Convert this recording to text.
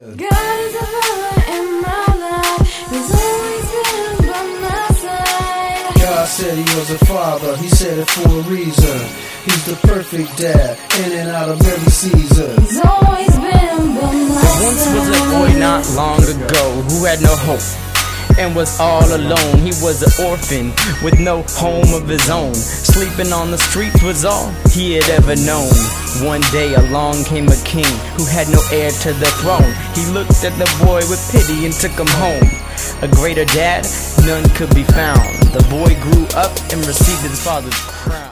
God is a father in my life. He's always been by my side. God said he was a father, he said it for a reason. He's the perfect dad, in and out of every season. He's always been by my side. Once was a boy not long ago who had no hope and was all alone. He was an orphan with no home of his own. Sleeping on the streets was all he had ever known. One day along came a king who had no heir to the throne. He looked at the boy with pity and took him home. A greater dad, none could be found. The boy grew up and received his father's crown.